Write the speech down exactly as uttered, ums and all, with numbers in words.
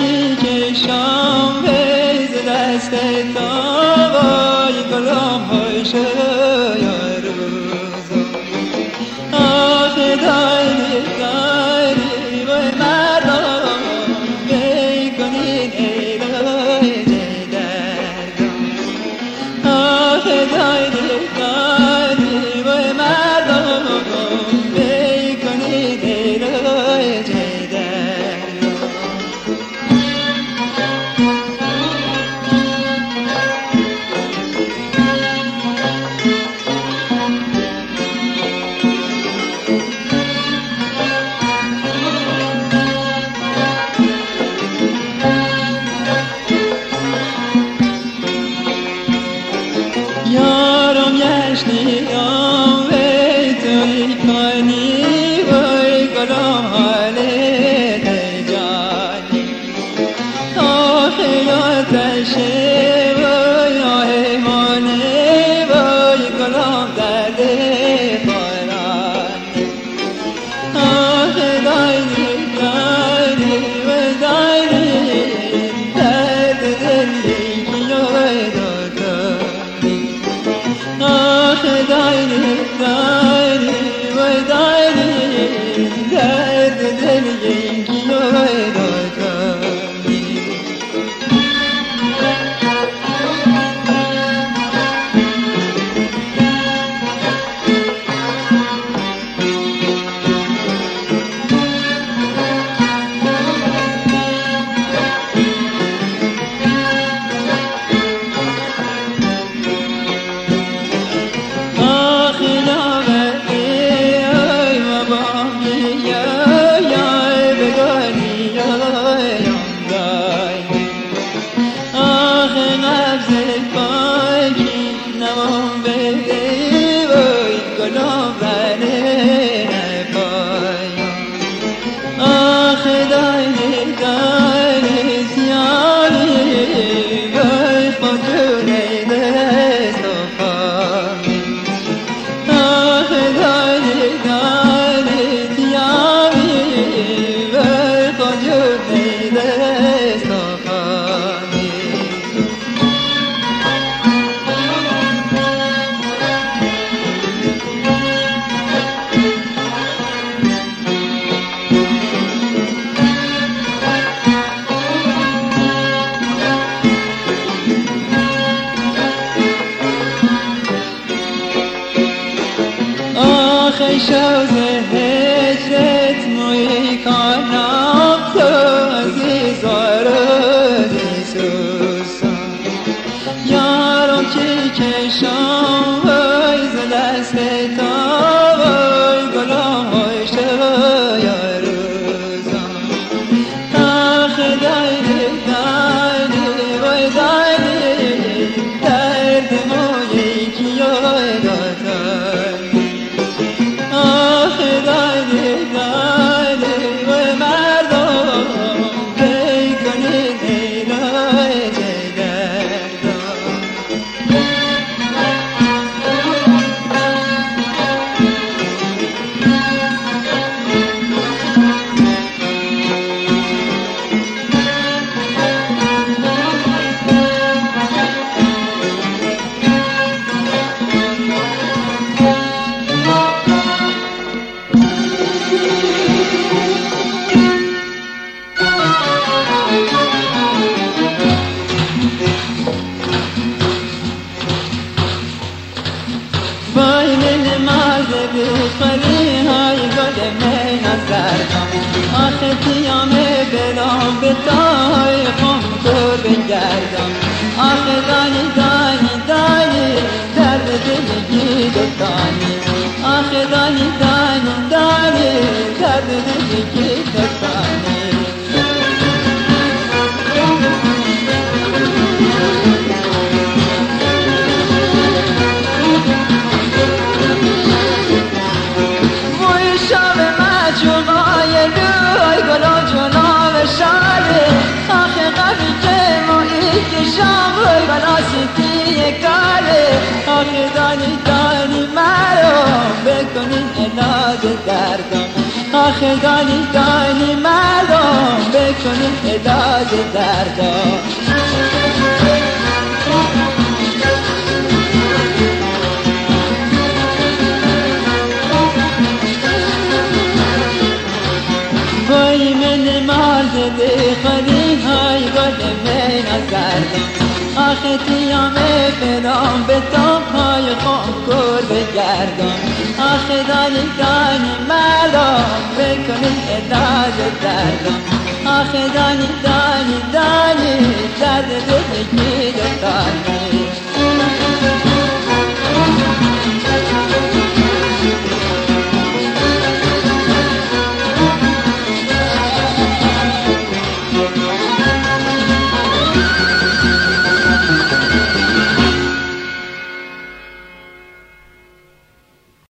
کی کشم بیز دست تاوای گلام های شای روزا آخه دایری دایری وای مردم بیکنین ایدای جدردم آخه دایری دایری وای مردم بیکنین ایدای جدردم یارم یشنیام وی توی کنی وی گلام حاله جانی آخه آتشه وی آهمانه وی گلام درد بارانی آخه دایری دایری وی دایری درد دلی که وی دادانی آخه دایری دایری وای دایری درد دلی که وای دادانی آخه شوز هجرت موی کانم تو عزیز آرزی سوسم یارم کی کشم وای ز دست تا وای گلام های شای روزم آخه دایری دایری وای دایری درد موی کی یای دادانی آخه دایری دایری وای مردم بیکنین ایدای جدردم وای من مرد بیخلی های گل می نظرم آخه تیام بلام به تای خم تو بگردم آخه دانی دانی دانی درد دلگی دکانی آخه دانی دانی دانی درد دلگی دکانی آخه دانی دانی مرا بکنین علاج دردم آخه دانی دانی مرا بکنین علاج علاج دردا وای من مرد بخوری های گل من از دردم آخه تیام فرام به تا پای خام کر بگردم آخه دانی دانی مردم بکنی علاج دردم آخه دانی دانی دانی درد زندگی